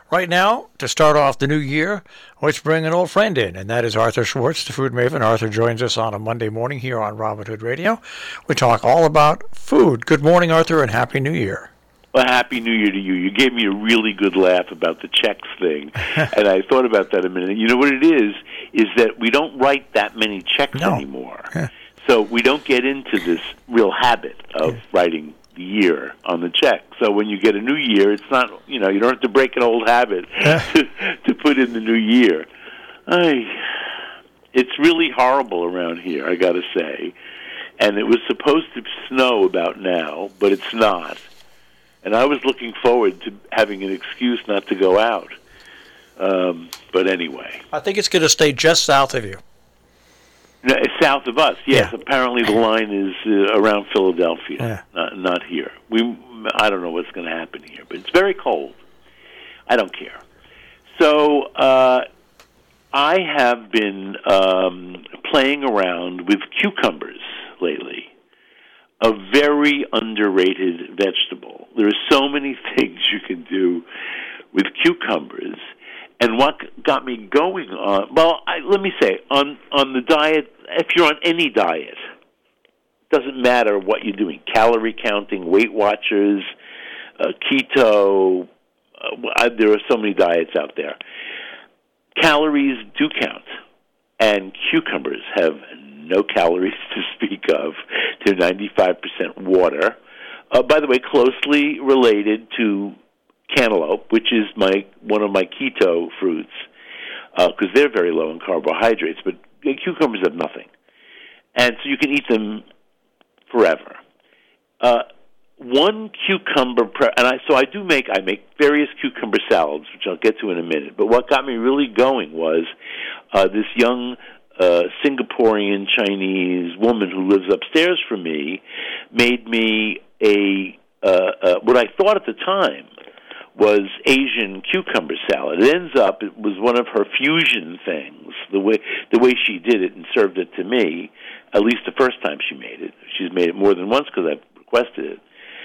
Right now, to start off the new year, let's bring an old friend in, and that is Arthur Schwartz, the food maven. Arthur joins us on a Monday morning here on Robin Hood Radio. We talk all about food. Good morning, Arthur, and Happy New Year. Well, Happy New Year to you. You gave me a really good laugh about the checks thing, and I thought about that a minute. You know what it is that we don't write that many checks anymore. Yeah. So we don't get into this real habit of writing the year on the check. So when you get a new year, it's not, you don't have to break an old habit to put in the new year. It's really horrible around here, I got to say. And it was supposed to snow about now, but it's not. And I was looking forward to having an excuse not to go out. But anyway. I think it's going to stay just south of you. No, it's south of us, yes. Yeah. Apparently the line is around Philadelphia, not here. I don't know what's going to happen here, but it's very cold. I don't care. So I have been playing around with cucumbers lately. A very underrated vegetable. There are so many things you can do with cucumbers. And what got me going on, let me say, on the diet, if you're on any diet, doesn't matter what you're doing, calorie counting, Weight Watchers, keto, there are so many diets out there. Calories do count, and cucumbers have no calories to speak of. They're 95% water. By the way, closely related to cantaloupe, which is one of my keto fruits, because they're very low in carbohydrates, but cucumbers have nothing. And so you can eat them forever. One cucumber, I make various cucumber salads, which I'll get to in a minute. But what got me really going was this young Singaporean Chinese woman who lives upstairs from me made me what I thought at the time was Asian cucumber salad. It ends up, it was one of her fusion things, the way she did it and served it to me, at least the first time she made it. She's made it more than once because I've requested it.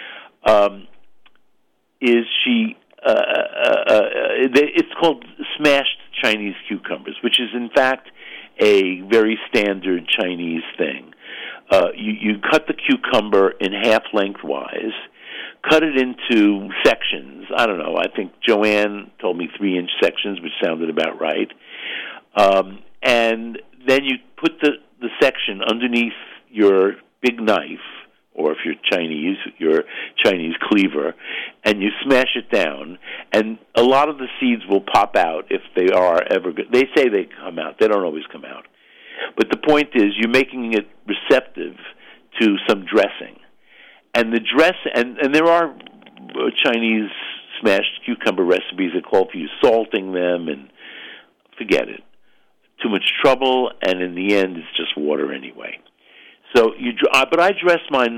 It's called smashed Chinese cucumbers, which is in fact a very standard Chinese thing. You cut the cucumber in half lengthwise, cut it into sections. I don't know. I think Joanne told me 3-inch sections, which sounded about right. And then you put the section underneath your big knife, or if you're Chinese, your Chinese cleaver, and you smash it down. And a lot of the seeds will pop out if they are ever good. They say they come out. They don't always come out. But the point is, you're making it receptive to some dressing. And the and there are Chinese smashed cucumber recipes that call for you salting them, and forget it. Too much trouble, and in the end, it's just water anyway. So but I dress mine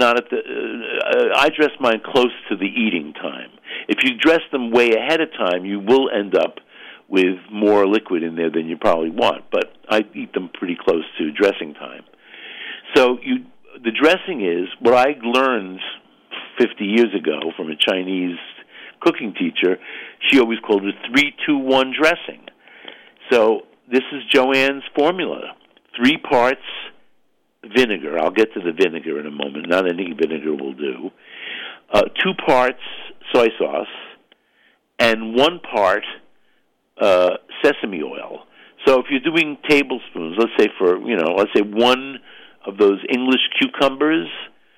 I dress mine close to the eating time. If you dress them way ahead of time, you will end up with more liquid in there than you probably want. But I eat them pretty close to dressing time. So the dressing is what I learned 50 years ago from a Chinese cooking teacher. She always called it 3-2-1 dressing. So this is Joanne's formula: 3 parts vinegar. I'll get to the vinegar in a moment. Not any vinegar will do. 2 parts soy sauce and 1 part sesame oil. So if you're doing tablespoons, let's say 1 of those English cucumbers,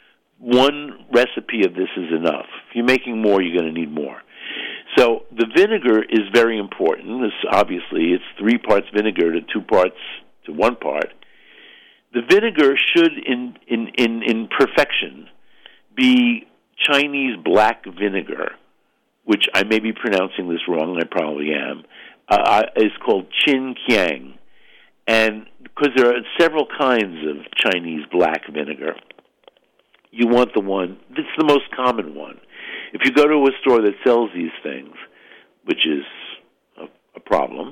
1 recipe of this is enough. If you're making more, you're going to need more. So the vinegar is very important. Obviously, it's 3 parts vinegar to 2 parts to 1 part. The vinegar should, in perfection, be Chinese black vinegar, which I may be pronouncing this wrong, and I probably am. Is called Chin Kiang. And because there are several kinds of Chinese black vinegar, you want the one, it's the most common one. If you go to a store that sells these things, which is a problem,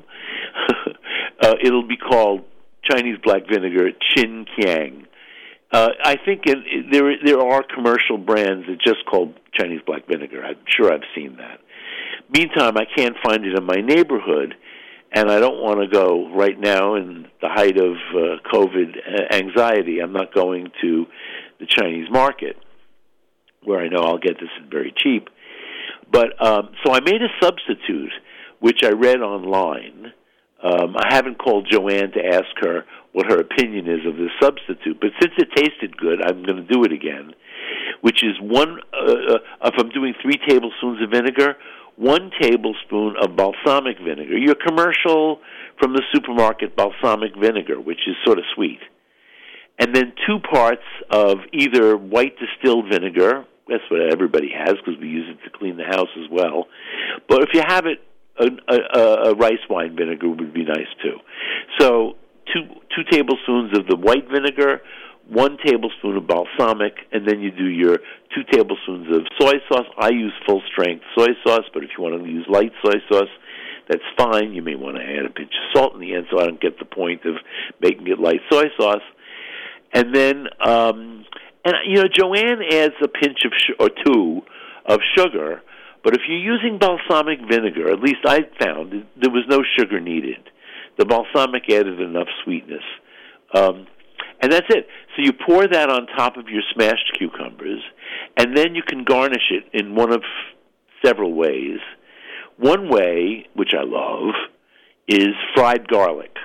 it'll be called Chinese black vinegar Chin Kiang. I think there are commercial brands that just called Chinese black vinegar. I'm sure I've seen that. Meantime, I can't find it in my neighborhood, and I don't want to go right now in the height of COVID anxiety. I'm not going to the Chinese market, where I know I'll get this very cheap. But so I made a substitute, which I read online. I haven't called Joanne to ask her what her opinion is of this substitute, but since it tasted good, I'm going to do it again, which is if I'm doing 3 tablespoons of vinegar, 1 tablespoon of balsamic vinegar, your commercial from the supermarket balsamic vinegar, which is sort of sweet, and then 2 parts of either white distilled vinegar. That's what everybody has because we use it to clean the house as well. But if you have it, a rice wine vinegar would be nice too. So 2 tablespoons of the white vinegar, 1 tablespoon of balsamic, and then you do your 2 tablespoons of soy sauce. I use full-strength soy sauce, but if you want to use light soy sauce, that's fine. You may want to add a pinch of salt in the end, so I don't get the point of making it light soy sauce. And then, Joanne adds a pinch or 2 of sugar, but if you're using balsamic vinegar, at least I found there was no sugar needed. The balsamic added enough sweetness. And that's it. So you pour that on top of your smashed cucumbers, and then you can garnish it in one of several ways. One way, which I love, is fried garlic.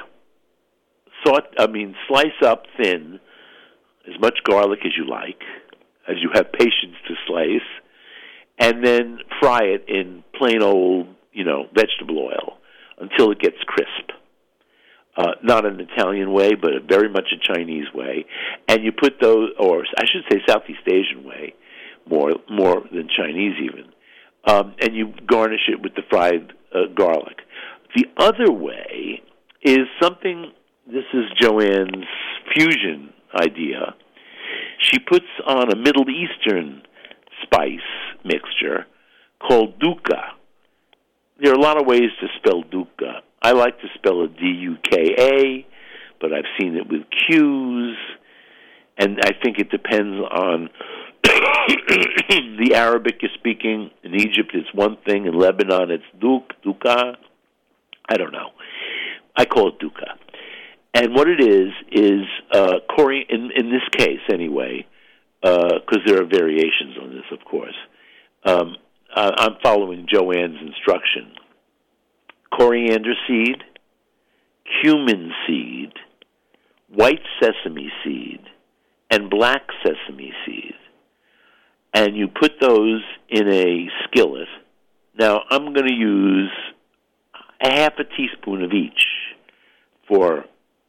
Slice up thin as much garlic as you like, as you have patience to slice, and then fry it in plain old, vegetable oil until it gets crisp. Not an Italian way, but very much a Chinese way. And you put those, or I should say Southeast Asian way, more than Chinese even. And you garnish it with the fried garlic. The other way is something, this is Joanne's fusion idea. She puts on a Middle Eastern spice mixture called dukkha. There are a lot of ways to spell dukkha. I like to spell it D-U-K-A, but I've seen it with Q's, and I think it depends on the Arabic you're speaking. In Egypt, it's one thing. In Lebanon, it's dukkha. I don't know. I call it dukkha. And what it is in this case anyway, because there are variations on this, of course. I'm following Joanne's instruction. Coriander seed, cumin seed, white sesame seed, and black sesame seed. And you put those in a skillet. Now, I'm going to use a half a teaspoon of each for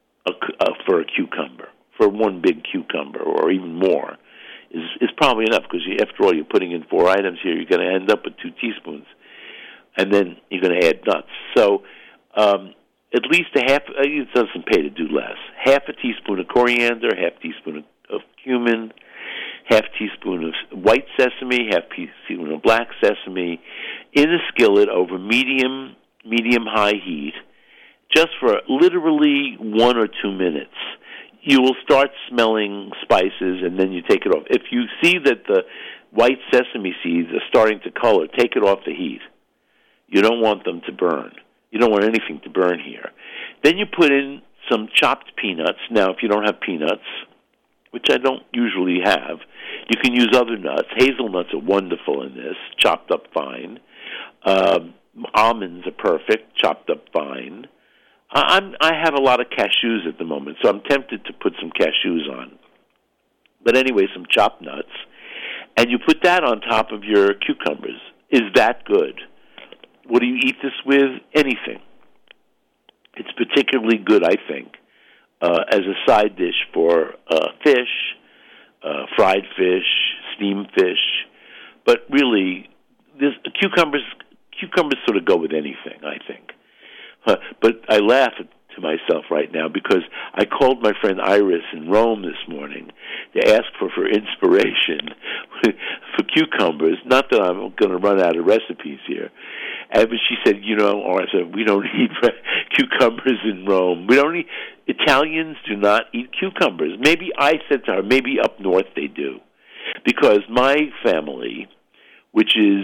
a cucumber. For one big cucumber, or even more, is probably enough, because after all, you're putting in 4 items here. You're going to end up with 2 teaspoons. And then you're going to add nuts. So at least it doesn't pay to do less. Half a teaspoon of coriander, half a teaspoon of cumin, half a teaspoon of white sesame, half a teaspoon of black sesame, in a skillet over medium-high heat, just for literally 1 or 2 minutes. You will start smelling spices, and then you take it off. If you see that the white sesame seeds are starting to color, take it off the heat. You don't want them to burn. You don't want anything to burn here. Then you put in some chopped peanuts. Now, if you don't have peanuts, which I don't usually have, you can use other nuts. Hazelnuts are wonderful in this, chopped up fine. Almonds are perfect, chopped up fine. I have a lot of cashews at the moment, so I'm tempted to put some cashews on. But anyway, some chopped nuts. And you put that on top of your cucumbers. Is that good? What do you eat this with? Anything. It's particularly good, I think, as a side dish for fish, fried fish, steamed fish. But really, cucumbers sort of go with anything, I think. But I laugh to myself right now because I called my friend Iris in Rome this morning to ask for inspiration for cucumbers. Not that I'm going to run out of recipes here. But she said, Arthur, we don't eat cucumbers in Rome. Italians do not eat cucumbers. Maybe I said to her, maybe up north they do. Because my family, which is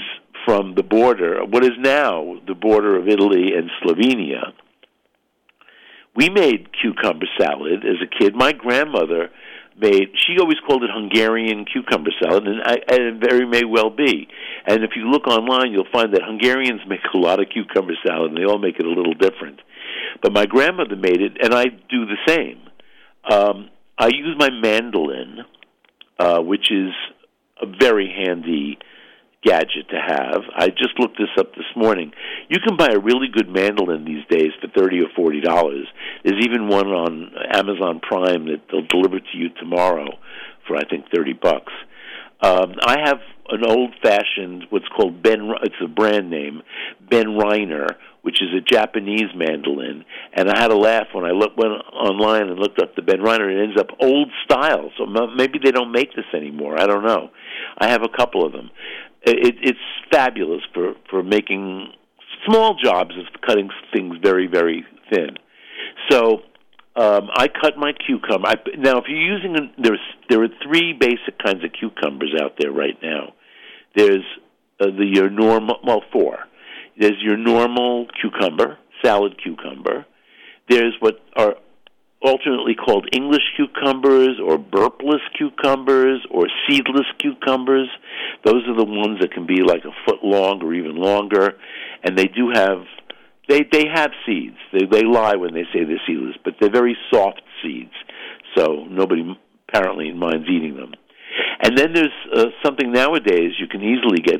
from the border, what is now the border of Italy and Slovenia. We made cucumber salad as a kid. My grandmother she always called it Hungarian cucumber salad, and it very may well be. And if you look online, you'll find that Hungarians make a lot of cucumber salad, and they all make it a little different. But my grandmother made it, and I do the same. I use my mandolin, which is a very handy gadget to have. I just looked this up this morning. You can buy a really good mandolin these days for $30 or $40. There's even one on Amazon Prime that they'll deliver to you tomorrow for, I think, $30. I have an old-fashioned, what's called it's a brand name, Ben Reiner, which is a Japanese mandolin. And I had a laugh when I went online and looked up the Ben Reiner. It ends up old style, so maybe they don't make this anymore. I don't know. I have a couple of them. It's fabulous for making small jobs of cutting things very, very thin. So I cut my cucumber. Now, if you're using there are three basic kinds of cucumbers out there right now. There's your normal, four. There's your normal cucumber, salad cucumber. There's what are alternately called English cucumbers or burpless cucumbers or seedless cucumbers. Those are the ones that can be like a foot long or even longer, and they do have they have seeds. They lie when they say they're seedless, but they're very soft seeds, so nobody apparently minds eating them. And then there's something nowadays you can easily get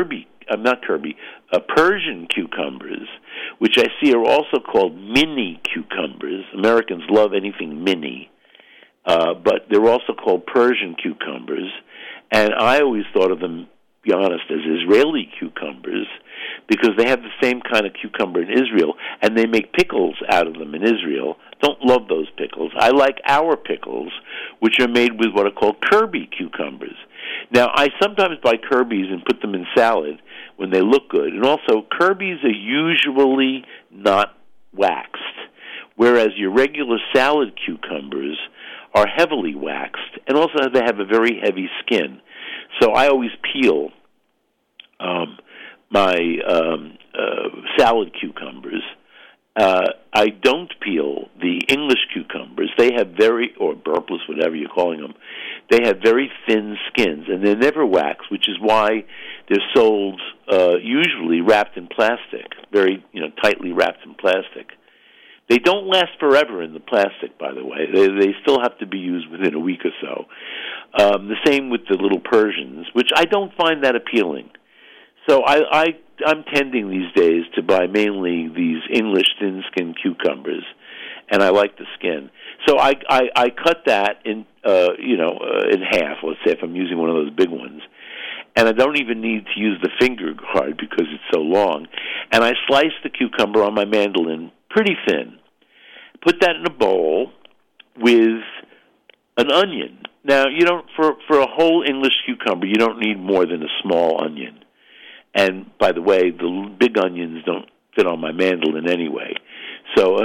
Persian cucumbers, which I see are also called mini cucumbers. Americans love anything mini, but they're also called Persian cucumbers. And I always thought of them, to be honest, as Israeli cucumbers because they have the same kind of cucumber in Israel, and they make pickles out of them in Israel. Don't love those pickles. I like our pickles, which are made with what are called Kirby cucumbers. Now, I sometimes buy Kirby's and put them in salad when they look good. And also, Kirby's are usually not waxed, whereas your regular salad cucumbers are heavily waxed, and also they have a very heavy skin. So I always peel my salad cucumbers. I don't peel the English cucumbers. They have or burpless, whatever you're calling them, they have very thin skins, and they're never waxed, which is why they're sold usually wrapped in plastic, very tightly wrapped in plastic. They don't last forever in the plastic, by the way. They still have to be used within a week or so. The same with the little Persians, which I don't find that appealing. So I'm tending these days to buy mainly these English thin-skinned cucumbers, and I like the skin. So I cut that in half. Let's say if I'm using one of those big ones, and I don't even need to use the finger guard because it's so long. And I slice the cucumber on my mandolin pretty thin. Put that in a bowl with an onion. Now for a whole English cucumber, you don't need more than a small onion. And by the way, the big onions don't fit on my mandolin anyway. So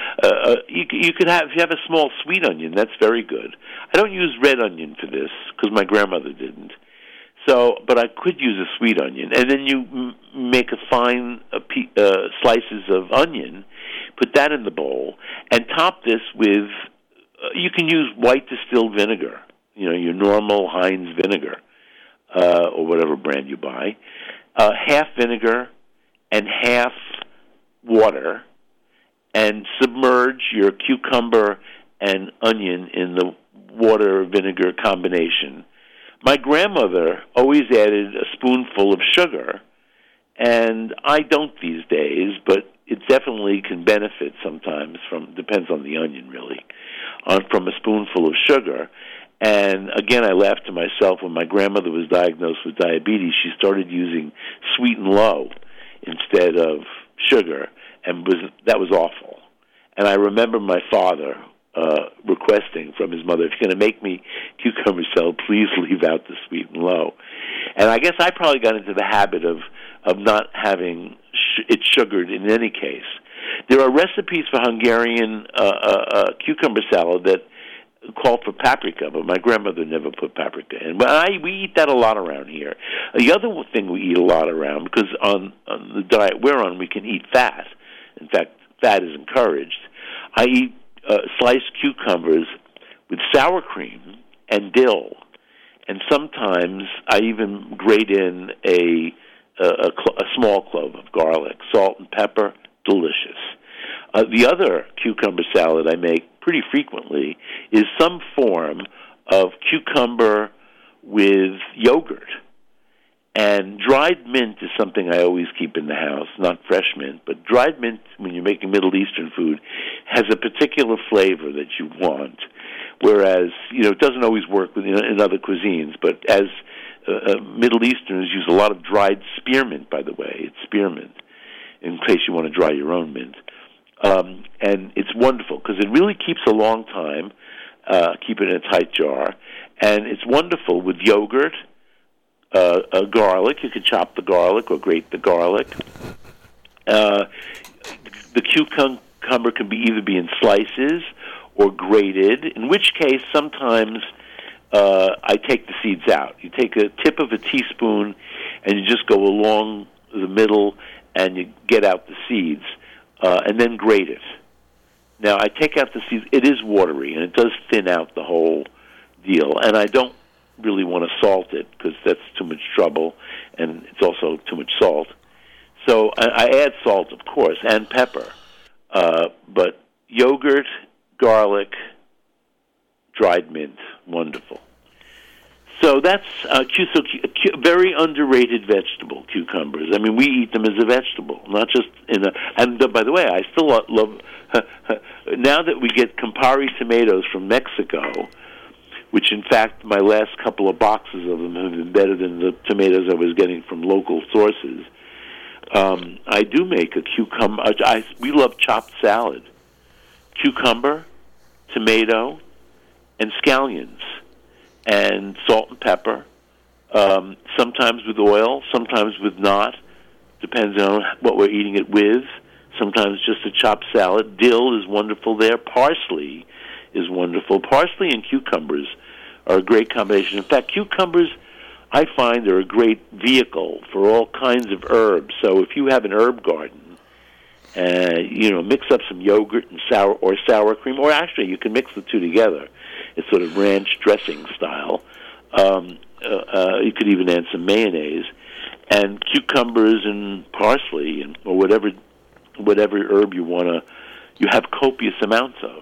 you could have, if you have a small sweet onion, that's very good. I don't use red onion for this because my grandmother didn't. So, but I could use a sweet onion, and then you make a fine slices of onion, put that in the bowl, and top this with. You can use white distilled vinegar, your normal Heinz vinegar, or whatever brand you buy. Half vinegar and half water, and submerge your cucumber and onion in the water-vinegar combination. My grandmother always added a spoonful of sugar, and I don't these days, but it definitely can benefit sometimes depends on the onion really, from a spoonful of sugar. And again, I laughed to myself when my grandmother was diagnosed with diabetes. She started using Sweet and Low instead of sugar, and that was awful. And I remember my father requesting from his mother, if you're going to make me cucumber salad, please leave out the Sweet and Low. And I guess I probably got into the habit of not having it sugared in any case. There are recipes for Hungarian cucumber salad that called for paprika, but my grandmother never put paprika in. But we eat that a lot around here. The other thing we eat a lot around, because on the diet we're on, we can eat fat. In fact, fat is encouraged. I eat sliced cucumbers with sour cream and dill, and sometimes I even grate in a small clove of garlic, salt and pepper. Delicious. The other cucumber salad I make pretty frequently is some form of cucumber with yogurt. And dried mint is something I always keep in the house, not fresh mint, but dried mint, when you're making Middle Eastern food, has a particular flavor that you want, whereas, it doesn't always work in other cuisines, but as Middle Easterners use a lot of dried spearmint, by the way. It's spearmint, in case you want to dry your own mint. And it's wonderful because it really keeps a long time, keep it in a tight jar, and it's wonderful with yogurt, garlic. You can chop the garlic or grate the garlic. The cucumber can either be in slices or grated, in which case sometimes I take the seeds out. You take a tip of a teaspoon and you just go along the middle and you get out the seeds, and then grate it. Now, I take out the seeds. It is watery, and it does thin out the whole deal, and I don't really want to salt it because that's too much trouble, and it's also too much salt. So I add salt, of course, and pepper, but yogurt, garlic, dried mint, wonderful. So that's very underrated vegetable, cucumbers. I mean, we eat them as a vegetable, not just in a... And by the way, I still love... now that we get Campari tomatoes from Mexico, which in fact my last couple of boxes of them have been better than the tomatoes I was getting from local sources, I do make a cucumber... we love chopped salad. Cucumber, tomato, and scallions, and salt and pepper, sometimes with oil, sometimes with not, depends on what we're eating it with, sometimes just a chopped salad. Dill is wonderful there. Parsley is wonderful. Parsley and cucumbers are a great combination. In fact, cucumbers, I find, are a great vehicle for all kinds of herbs. So if you have an herb garden, mix up some yogurt and sour cream, or actually you can mix the two together. It's sort of ranch dressing style. You could even add some mayonnaise, and cucumbers and parsley, or whatever herb you have copious amounts of.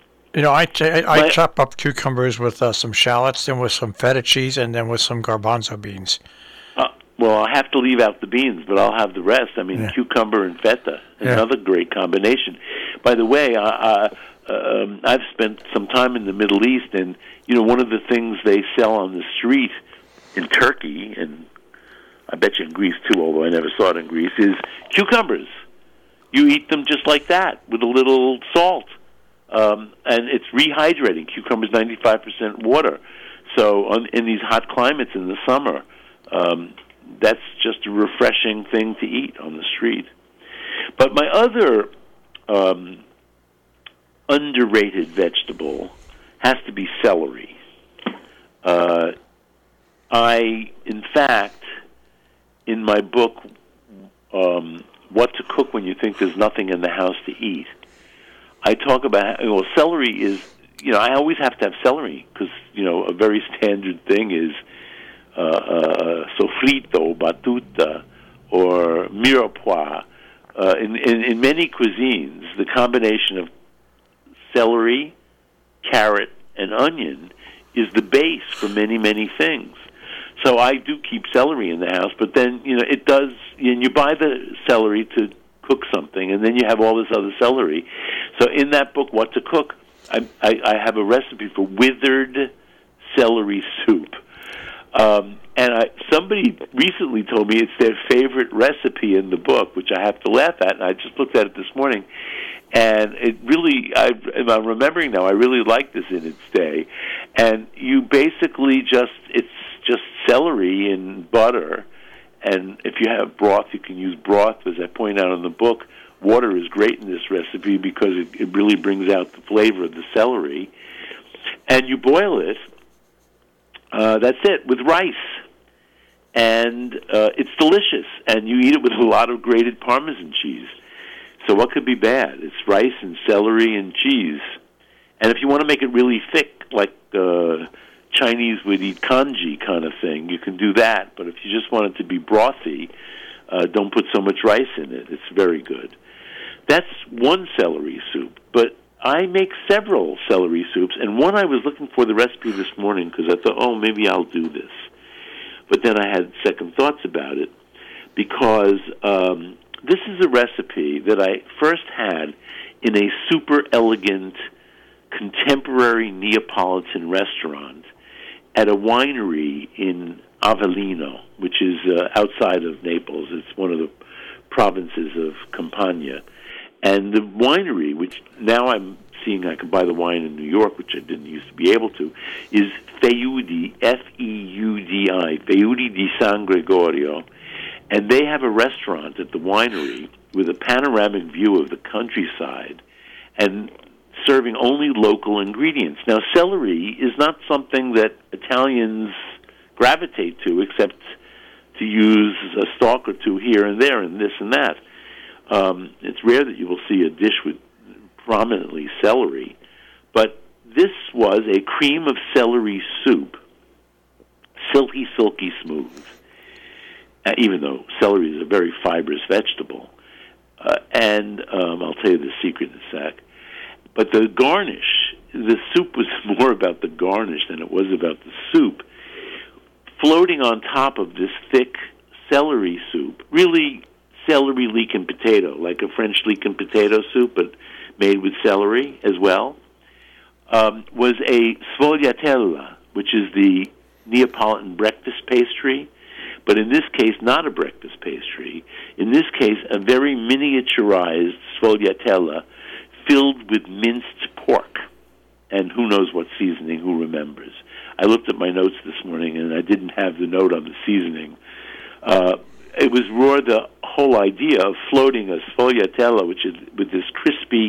I chop up cucumbers with some shallots, then with some feta cheese, and then with some garbanzo beans. Well, I have to leave out the beans, but I'll have the rest. I mean, cucumber and feta, another great combination. By the way, I've spent some time in the Middle East, and one of the things they sell on the street in Turkey, and I bet you in Greece too, although I never saw it in Greece, is cucumbers. You eat them just like that with a little salt, and it's rehydrating. Cucumber's 95% water, so in these hot climates in the summer, that's just a refreshing thing to eat on the street. But my other underrated vegetable has to be celery. In fact, in my book, What to Cook When You Think There's Nothing in the House to Eat, I talk about, celery is, I always have to have celery because, a very standard thing is sofrito, battuta, or mirepoix. In many cuisines, the combination of celery, carrot, and onion is the base for many, many things. So I do keep celery in the house, but then, it does, and you buy the celery to cook something, and then you have all this other celery. So in that book, What to Cook, I have a recipe for withered celery soup. And somebody recently told me it's their favorite recipe in the book, which I have to laugh at, and I just looked at it this morning. And it really, I'm remembering now, I really like this in its day. And you basically it's just celery and butter. And if you have broth, you can use broth. As I point out in the book, water is great in this recipe because it really brings out the flavor of the celery. and you boil it. That's it, with rice. And it's delicious, and you eat it with a lot of grated Parmesan cheese. So what could be bad? It's rice and celery and cheese. And if you want to make it really thick, like Chinese would eat congee kind of thing, you can do that. But if you just want it to be brothy, don't put so much rice in it. It's very good. That's one celery soup. But I make several celery soups, and one I was looking for the recipe this morning because I thought, oh, maybe I'll do this. But then I had second thoughts about it because this is a recipe that I first had in a super elegant contemporary Neapolitan restaurant at a winery in Avellino, which is outside of Naples. It's one of the provinces of Campania. And the winery, which now I'm seeing I can buy the wine in New York, which I didn't used to be able to, is Feudi, F-E-U-D-I, Feudi di San Gregorio. And they have a restaurant at the winery with a panoramic view of the countryside and serving only local ingredients. Now, celery is not something that Italians gravitate to except to use a stalk or two here and there and this and that. It's rare that you will see a dish with prominently celery, but this was a cream of celery soup, silky smooth, even though celery is a very fibrous vegetable. And I'll tell you the secret in a sec. But the garnish, the soup was more about the garnish than it was about the soup. Floating on top of this thick celery soup, really celery leek and potato, like a French leek and potato soup, but made with celery as well, was a sfogliatella, which is the Neapolitan breakfast pastry, but in this case, not a breakfast pastry. In this case, a very miniaturized sfogliatella filled with minced pork, and who knows what seasoning, who remembers. I looked at my notes this morning, and I didn't have the note on the seasoning. It was more the whole idea of floating a sfogliatella, which is with this crispy,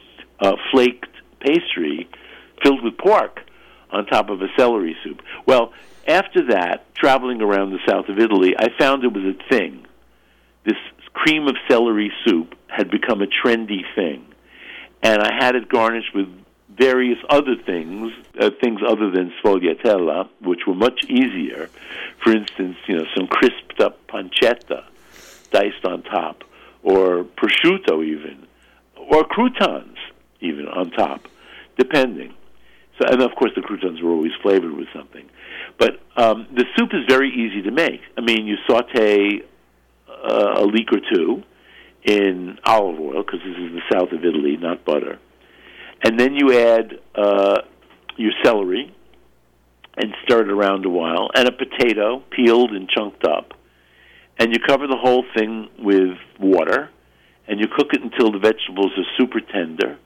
flaked pastry filled with pork on top of a celery soup. Well, after that, traveling around the south of Italy, I found it was a thing. This cream of celery soup had become a trendy thing. And I had it garnished with various other things other than sfogliatella, which were much easier. For instance, some crisped up pancetta diced on top, or prosciutto even, or croutons even on top, depending. So, and of course, the croutons were always flavored with something. But the soup is very easy to make. I mean, you saute a leek or two in olive oil, because this is the south of Italy, not butter. And then you add your celery and stir it around a while, and a potato peeled and chunked up. And you cover the whole thing with water, and you cook it until the vegetables are super tender.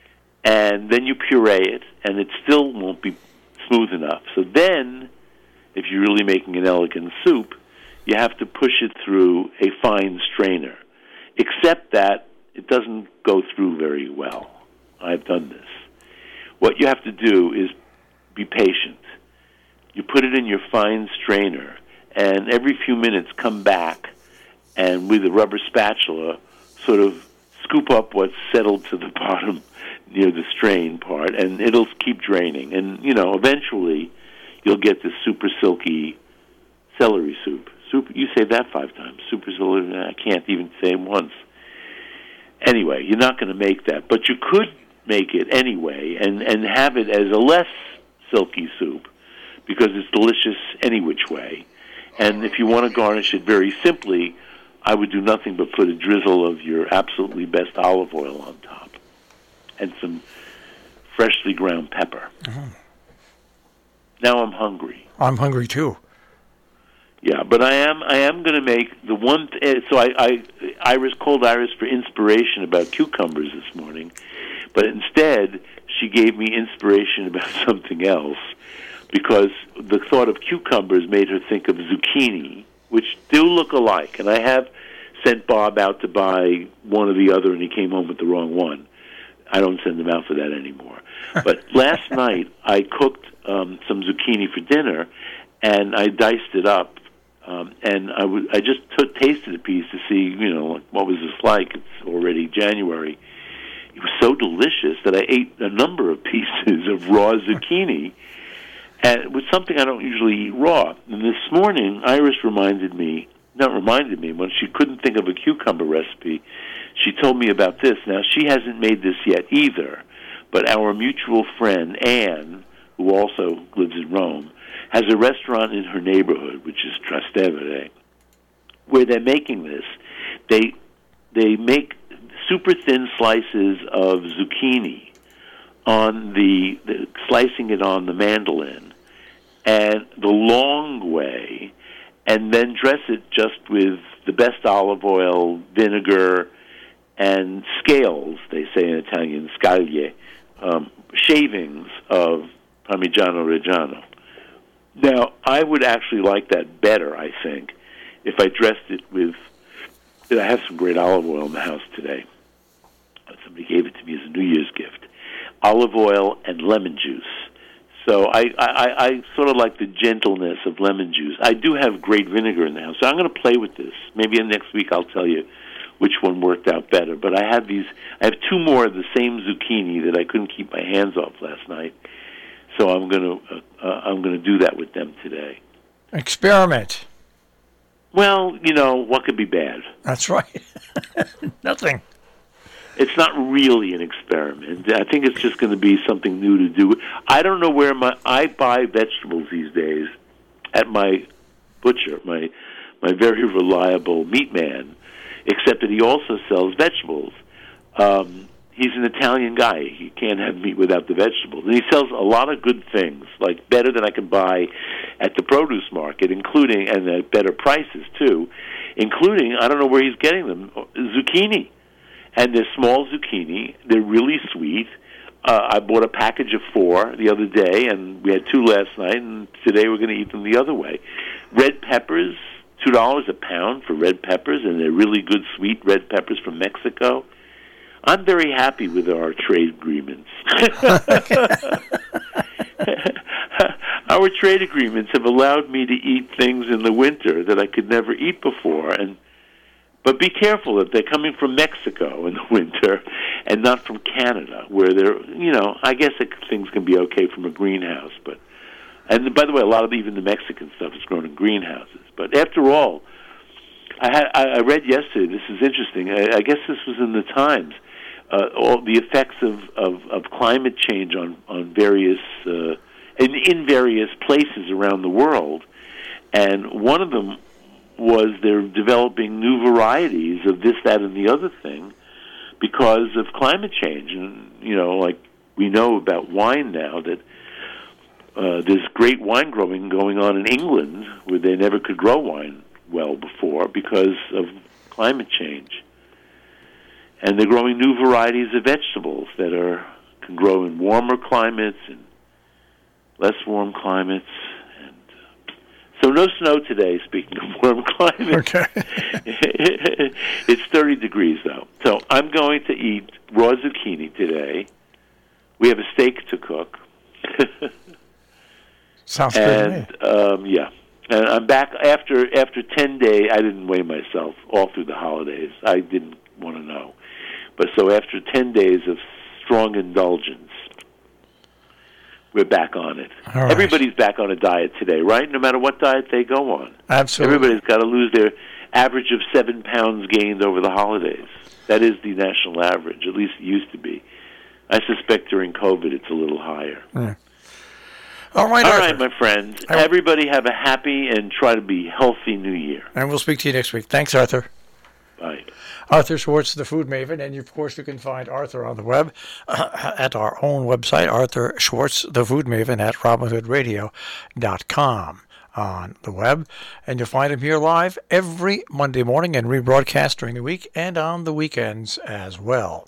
And then you puree it, and it still won't be smooth enough. So then, if you're really making an elegant soup, you have to push it through a fine strainer, except that it doesn't go through very well. I've done this. What you have to do is be patient. You put it in your fine strainer, and every few minutes come back and with a rubber spatula sort of scoop up what's settled to the bottom near the strain part, and it'll keep draining. And, eventually you'll get this super silky celery soup. You say that 5 times. Super silky, I can't even say it once. Anyway, you're not going to make that, but you could make it anyway and have it as a less silky soup because it's delicious any which way. And if you want to garnish it very simply, I would do nothing but put a drizzle of your absolutely best olive oil on top and some freshly ground pepper. Mm-hmm. Now I'm hungry. I'm hungry too. Yeah, but I am going to make the one. So I called Iris for inspiration about cucumbers this morning, but instead she gave me inspiration about something else because the thought of cucumbers made her think of zucchini, which do look alike. And I have sent Bob out to buy one or the other, and he came home with the wrong one. I don't send them out for that anymore. But last night I cooked some zucchini for dinner, and I diced it up, and I just tasted a piece to see, what was this like. It's already January. It was so delicious that I ate a number of pieces of raw zucchini, and it was something I don't usually eat raw. And this morning, Iris reminded me, when she couldn't think of a cucumber recipe, she told me about this. Now, she hasn't made this yet either, but our mutual friend, Anne, who also lives in Rome, has a restaurant in her neighborhood, which is Trastevere, where they're making this. They make super thin slices of zucchini on slicing it on the mandolin, and the long way, and then dress it just with the best olive oil, vinegar, and scales, they say in Italian, scaglie, shavings of Parmigiano Reggiano. Now, I would actually like that better, I think, if I dressed it with, I have some great olive oil in the house today. Somebody gave it to me as a New Year's gift. Olive oil and lemon juice. So I sort of like the gentleness of lemon juice. I do have great vinegar in the house, so I'm going to play with this. Maybe next week I'll tell you which one worked out better. But I have two more of the same zucchini that I couldn't keep my hands off last night. So I'm going to do that with them today. Experiment. Well, what could be bad? That's right. Nothing. It's not really an experiment. I think it's just going to be something new to do. I don't know where I buy vegetables these days at my butcher, my very reliable meat man, except that he also sells vegetables. He's an Italian guy. He can't have meat without the vegetables. And he sells a lot of good things, like better than I can buy at the produce market, including, and at better prices too, including, I don't know where he's getting them, zucchini. And they're small zucchini. They're really sweet. I bought a package of 4 the other day, and we had 2 last night, and today we're going to eat them the other way. Red peppers, $2 a pound for red peppers, and they're really good sweet red peppers from Mexico. I'm very happy with our trade agreements. Our trade agreements have allowed me to eat things in the winter that I could never eat before, but be careful that they're coming from Mexico in the winter and not from Canada, where they're, I guess things can be okay from a greenhouse. And by the way, a lot of even the Mexican stuff is grown in greenhouses. But after all, I read yesterday, this is interesting, I guess this was in the Times, all the effects of climate change on various, in various places around the world. And one of them was they're developing new varieties of this, that, and the other thing because of climate change. And, like we know about wine now, that there's great wine growing going on in England where they never could grow wine well before because of climate change. And they're growing new varieties of vegetables that can grow in warmer climates and less warm climates. So no snow today, speaking of warm climates. Okay. It's 30 degrees, though. So I'm going to eat raw zucchini today. We have a steak to cook. Sounds good to me. Yeah. And I'm back after 10 days. I didn't weigh myself all through the holidays. I didn't want to know. But so after 10 days of strong indulgence, we're back on it. Right. Everybody's back on a diet today, right? No matter what diet they go on. Absolutely. Everybody's got to lose their average of 7 pounds gained over the holidays. That is the national average. At least it used to be. I suspect during COVID it's a little higher. Mm. All right, All right, my friends. Everybody have a happy and try to be healthy New Year. And we'll speak to you next week. Thanks, Arthur. Bye. Arthur Schwartz, the Food Maven, and of course you can find Arthur on the web at our own website, Arthur Schwartz, the Food Maven, at RobinHoodRadio.com on the web. And you'll find him here live every Monday morning and rebroadcast during the week and on the weekends as well.